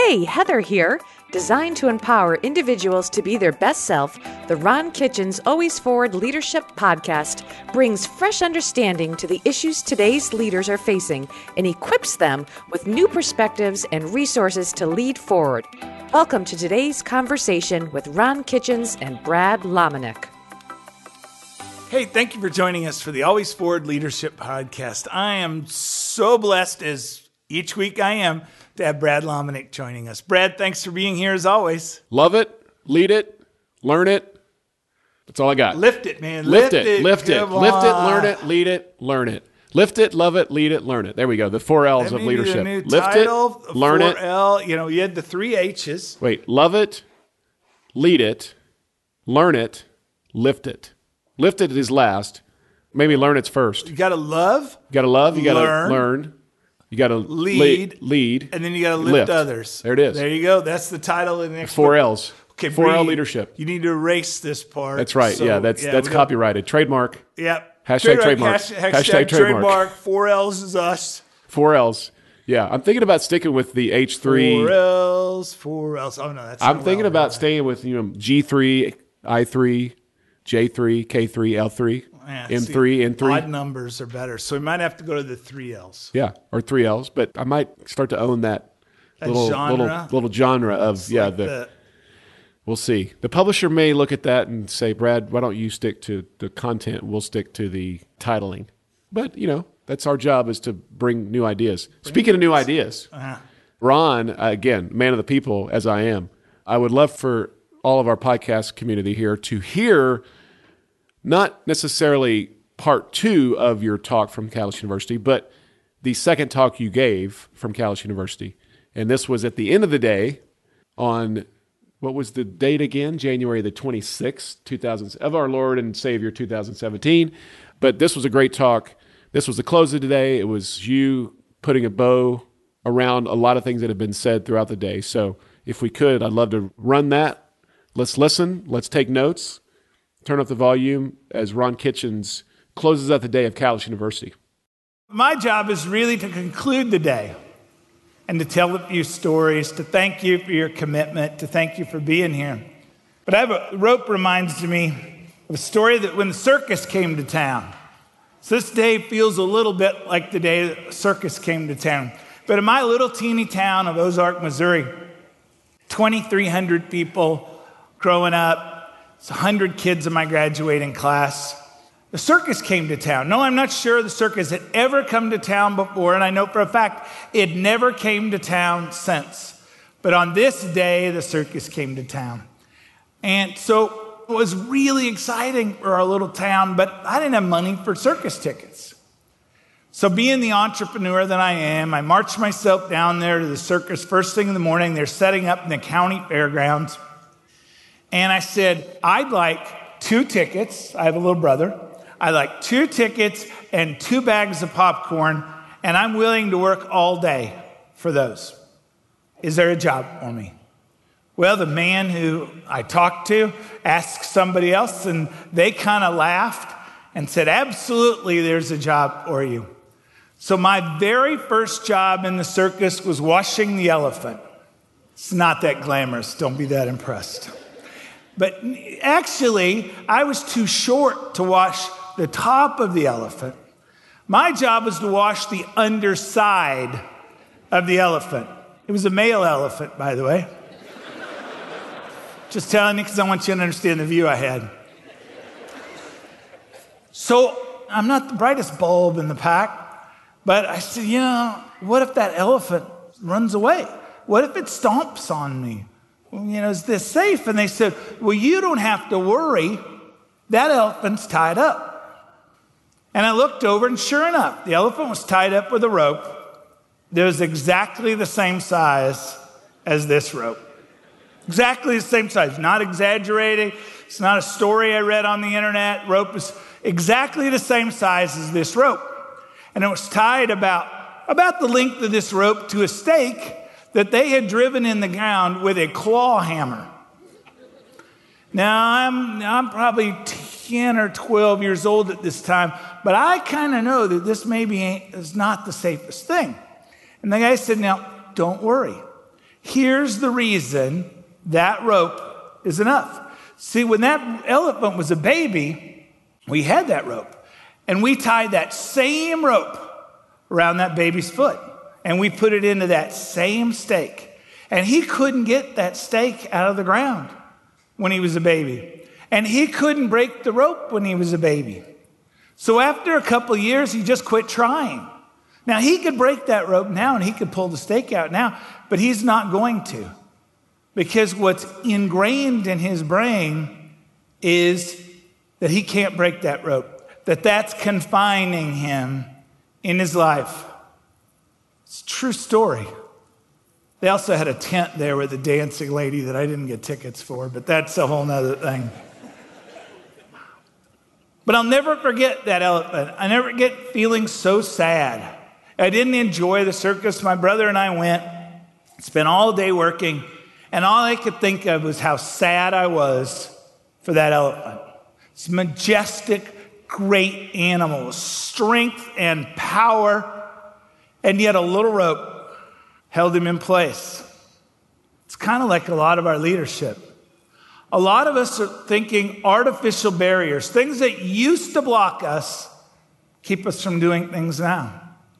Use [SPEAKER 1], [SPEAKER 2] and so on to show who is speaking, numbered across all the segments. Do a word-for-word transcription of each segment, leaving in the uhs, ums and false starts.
[SPEAKER 1] Hey, Heather here. Designed to empower individuals to be their best self, the Ron Kitchens Always Forward Leadership Podcast brings fresh understanding to the issues today's leaders are facing and equips them with new perspectives and resources to lead forward. Welcome to today's conversation with Ron Kitchens and Brad Lomenick.
[SPEAKER 2] Hey, thank you for joining us for the Always Forward Leadership Podcast. I am so blessed, as each week I am, to have Brad Lomenick joining us. Brad, thanks for being here as always.
[SPEAKER 3] Love it, lead it, learn it. That's all I got.
[SPEAKER 2] Lift it, man.
[SPEAKER 3] Lift,
[SPEAKER 2] lift
[SPEAKER 3] it,
[SPEAKER 2] it,
[SPEAKER 3] lift it,
[SPEAKER 2] Come
[SPEAKER 3] lift it,
[SPEAKER 2] on.
[SPEAKER 3] learn it, lead it, learn it. Lift it, love it, lead it, learn it. There we go. The four L's
[SPEAKER 2] That
[SPEAKER 3] of
[SPEAKER 2] may be the
[SPEAKER 3] leadership.
[SPEAKER 2] new
[SPEAKER 3] Lift
[SPEAKER 2] title,
[SPEAKER 3] it, learn it.
[SPEAKER 2] four L, you know, you had the three H's.
[SPEAKER 3] Wait, love it, lead it, learn it, lift it. Lift it is last. Maybe learn it's first.
[SPEAKER 2] You got to love.
[SPEAKER 3] You got to love, you got to
[SPEAKER 2] Learn.
[SPEAKER 3] learn. You got to
[SPEAKER 2] Lead.
[SPEAKER 3] lead,
[SPEAKER 2] And then you got to lift,
[SPEAKER 3] lift.
[SPEAKER 2] others.
[SPEAKER 3] There it is.
[SPEAKER 2] There you go. That's the title of the next
[SPEAKER 3] Four
[SPEAKER 2] book.
[SPEAKER 3] L's.
[SPEAKER 2] Okay,
[SPEAKER 3] four L
[SPEAKER 2] Bree,
[SPEAKER 3] leadership.
[SPEAKER 2] You need to erase this part.
[SPEAKER 3] That's right.
[SPEAKER 2] So,
[SPEAKER 3] yeah, that's
[SPEAKER 2] yeah,
[SPEAKER 3] that's
[SPEAKER 2] we don't-
[SPEAKER 3] copyrighted. Trademark.
[SPEAKER 2] Yep.
[SPEAKER 3] Hashtag trademark.
[SPEAKER 2] Hashtag,
[SPEAKER 3] Hashtag
[SPEAKER 2] hashtag
[SPEAKER 3] trademark.
[SPEAKER 2] trademark. Four L's is us.
[SPEAKER 3] Four L's. Yeah, I'm thinking about sticking with the H three.
[SPEAKER 2] Four L's, four L's. Oh, no, that's
[SPEAKER 3] I'm
[SPEAKER 2] no
[SPEAKER 3] thinking
[SPEAKER 2] L,
[SPEAKER 3] about
[SPEAKER 2] right?
[SPEAKER 3] staying with, you know, G three, I three, J three, K three, L three,
[SPEAKER 2] Yeah,
[SPEAKER 3] M
[SPEAKER 2] see,
[SPEAKER 3] three, N three.
[SPEAKER 2] Odd numbers are better. So we might have to go to the three L's.
[SPEAKER 3] Yeah, or three L's, but I might start to own that,
[SPEAKER 2] That
[SPEAKER 3] little
[SPEAKER 2] genre?
[SPEAKER 3] little little genre of
[SPEAKER 2] It's
[SPEAKER 3] yeah,
[SPEAKER 2] like
[SPEAKER 3] the,
[SPEAKER 2] the-
[SPEAKER 3] we'll see. The publisher may look at that and say, "Brad, why don't you stick to the content? We'll stick to the titling." But, you know, that's our job, is to bring new ideas. Speaking of new ideas,
[SPEAKER 2] uh-huh.
[SPEAKER 3] Ron, uh, again, man of the people as I am, I would love for all of our podcast community here to hear not necessarily part two of your talk from Calais University, but the second talk you gave from Calais University. And this was at the end of the day on, what was the date again? January the twenty-sixth, two thousand, of our Lord and Savior, two thousand seventeen. But this was a great talk. This was the close of the day. It was you putting a bow around a lot of things that have been said throughout the day. So if we could, I'd love to run that. Let's listen. Let's take notes. Turn up the volume as Ron Kitchens closes out the day of Calais University.
[SPEAKER 2] My job is really to conclude the day and to tell a few stories, to thank you for your commitment, to thank you for being here. But I have a rope reminds me of a story that when the circus came to town. So this day feels a little bit like the day the circus came to town. But in my little teeny town of Ozark, Missouri, twenty-three hundred people growing up, it's one hundred kids in my graduating class. The circus came to town. No, I'm not sure the circus had ever come to town before, and I know for a fact it never came to town since. But on this day, the circus came to town. And so it was really exciting for our little town, but I didn't have money for circus tickets. So being the entrepreneur that I am, I marched myself down there to the circus first thing in the morning. They're setting up in the county fairgrounds. And I said, I'd like two tickets. I have a little brother. I'd like two tickets and two bags of popcorn, and I'm willing to work all day for those. Is there a job for me? Well, the man who I talked to asked somebody else, and they kind of laughed and said, absolutely, there's a job for you. So my very first job in the circus was washing the elephant. It's not that glamorous. Don't be that impressed. But actually, I was too short to wash the top of the elephant. My job was to wash the underside of the elephant. It was a male elephant, by the way. Just telling you because I want you to understand the view I had. So I'm not the brightest bulb in the pack, but I said, you know, what if that elephant runs away? What if it stomps on me? Well, you know, is this safe? And they said, well, you don't have to worry. That elephant's tied up. And I looked over, and sure enough, the elephant was tied up with a rope that was exactly the same size as this rope. Exactly the same size, not exaggerating. It's not a story I read on the internet. Rope is exactly the same size as this rope. And it was tied about, about the length of this rope to a stake that they had driven in the ground with a claw hammer. Now, I'm, I'm probably ten or twelve years old at this time, but I kind of know that this maybe ain't, is not the safest thing. And the guy said, now, don't worry. Here's the reason that rope is enough. See, when that elephant was a baby, we had that rope. And we tied that same rope around that baby's foot. And we put it into that same stake. And he couldn't get that stake out of the ground when he was a baby. And he couldn't break the rope when he was a baby. So after a couple of years, he just quit trying. Now, he could break that rope now and he could pull the stake out now, but he's not going to. Because what's ingrained in his brain is that he can't break that rope, that that's confining him in his life. It's a true story. They also had a tent there with a dancing lady that I didn't get tickets for, but that's a whole nother thing. But I'll never forget that elephant. I never get feeling so sad. I didn't enjoy the circus. My brother and I went, spent all day working, and all I could think of was how sad I was for that elephant. It's a majestic, great animal, strength and power, and yet a little rope held him in place. It's kind of like a lot of our leadership. A lot of us are thinking artificial barriers, things that used to block us, keep us from doing things now.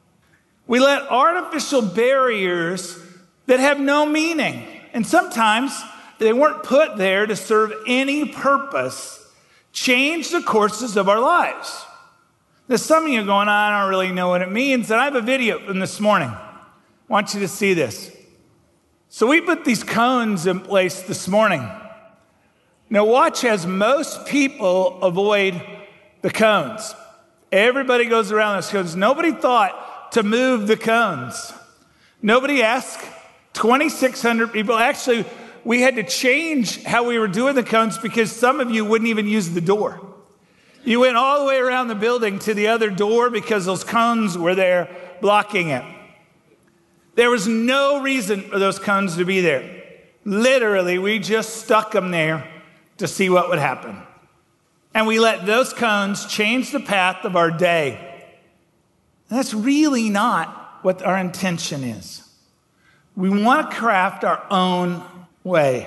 [SPEAKER 2] We let artificial barriers that have no meaning, and sometimes they weren't put there to serve any purpose, change the courses of our lives. Now, some of you are going, I don't really know what it means, and I have a video from this morning. I want you to see this. So we put these cones in place this morning. Now watch as most people avoid the cones. Everybody goes around those cones. Nobody thought to move the cones. Nobody asked. twenty-six hundred people. Actually, we had to change how we were doing the cones because some of you wouldn't even use the door. You went all the way around the building to the other door because those cones were there blocking it. There was no reason for those cones to be there. Literally, we just stuck them there to see what would happen. And we let those cones change the path of our day. And that's really not what our intention is. We want to craft our own way.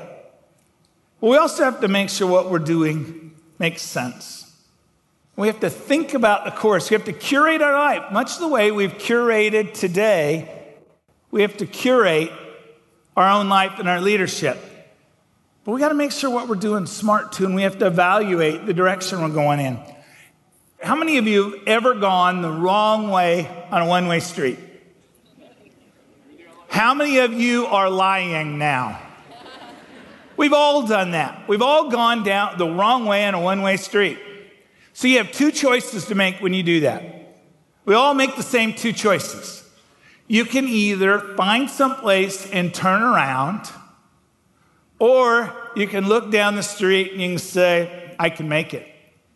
[SPEAKER 2] But we also have to make sure what we're doing makes sense. We have to think about the course. We have to curate our life. Much the way we've curated today, we have to curate our own life and our leadership. But we got to make sure what we're doing is smart too, and we have to evaluate the direction we're going in. How many of you have ever gone the wrong way on a one-way street? How many of you are lying now? We've all done that. We've all gone down the wrong way on a one-way street. So you have two choices to make when you do that. We all make the same two choices. You can either find someplace and turn around, or you can look down the street and you can say, I can make it.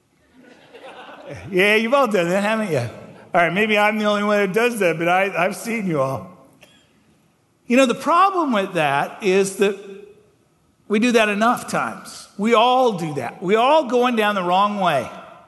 [SPEAKER 2] Yeah, you've all done that, haven't you? All right, maybe I'm the only one that does that, but I, I've seen you all. You know, the problem with that is that we do that enough times. We all do that. We all going down the wrong way.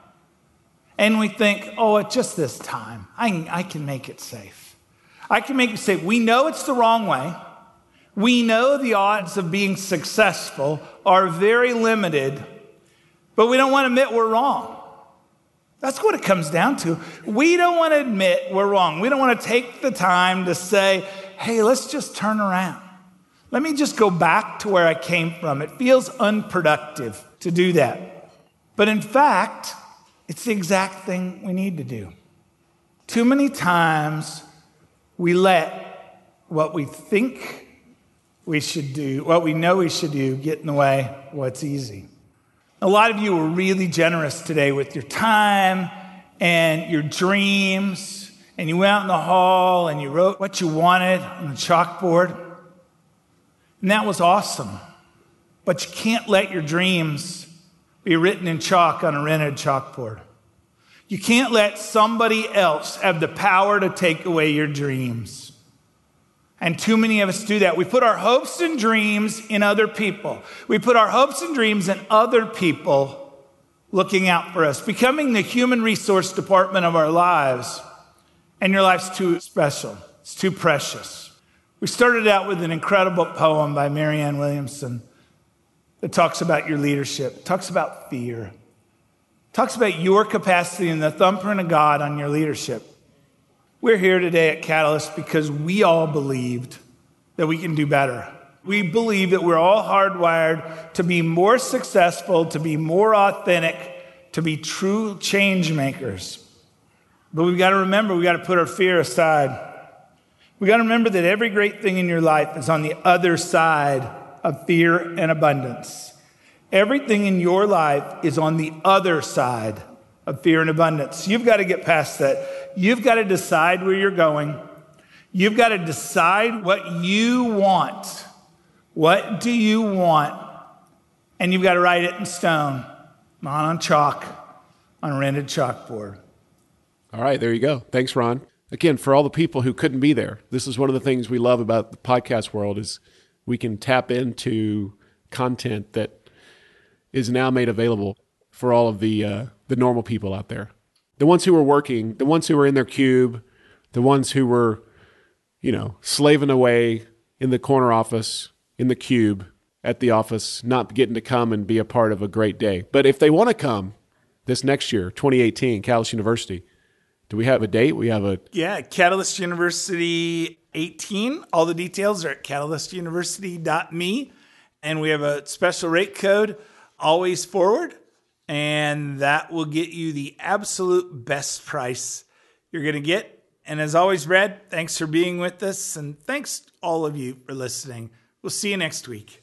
[SPEAKER 2] And we think, oh, it's just this time. I, I can make it safe. I can make it safe. We know it's the wrong way. We know the odds of being successful are very limited, but we don't want to admit we're wrong. That's what it comes down to. We don't want to admit we're wrong. We don't want to take the time to say, hey, let's just turn around. Let me just go back to where I came from. It feels unproductive to do that. But in fact, it's the exact thing we need to do. Too many times we let what we think we should do, what we know we should do, get in the way of what's easy. A lot of you were really generous today with your time and your dreams, and you went out in the hall and you wrote what you wanted on the chalkboard. And that was awesome. But you can't let your dreams be written in chalk on a rented chalkboard. You can't let somebody else have the power to take away your dreams. And too many of us do that. We put our hopes and dreams in other people. We put our hopes and dreams in other people looking out for us, becoming the human resource department of our lives. And your life's too special. It's too precious. We started out with an incredible poem by Marianne Williamson that talks about your leadership, talks about fear, talks about your capacity and the thumbprint of God on your leadership. We're here today at Catalyst because we all believed that we can do better. We believe that we're all hardwired to be more successful, to be more authentic, to be true change makers. But we've got to remember, we've got to put our fear aside. We've got to remember that every great thing in your life is on the other side of fear and abundance. Everything in your life is on the other side of fear and abundance. You've got to get past that. You've got to decide where you're going. You've got to decide what you want. What do you want? And you've got to write it in stone, not on chalk, on a rented chalkboard.
[SPEAKER 3] All right, there you go. Thanks, Ron. Again, for all the people who couldn't be there, this is one of the things we love about the podcast world is we can tap into content that is now made available for all of the uh, the normal people out there. The ones who were working, the ones who were in their cube, the ones who were, you know, slaving away in the corner office, in the cube, at the office, not getting to come and be a part of a great day. But if they want to come this next year, twenty eighteen, Catalyst University, do we have a date? We have a...
[SPEAKER 2] Yeah, Catalyst University eighteen. All the details are at catalyst university dot me. And we have a special rate code, Always Forward. And that will get you the absolute best price you're going to get. And as always, Brad, thanks for being with us. And thanks all of you for listening. We'll see you next week.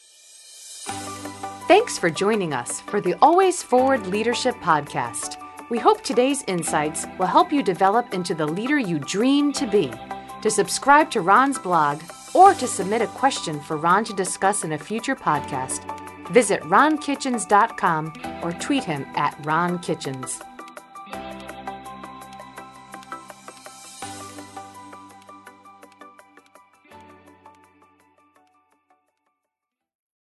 [SPEAKER 1] Thanks for joining us for the Always Forward Leadership Podcast. We hope today's insights will help you develop into the leader you dream to be. To subscribe to Ron's blog or to submit a question for Ron to discuss in a future podcast, visit ron kitchens dot com or tweet him at Ron Kitchens.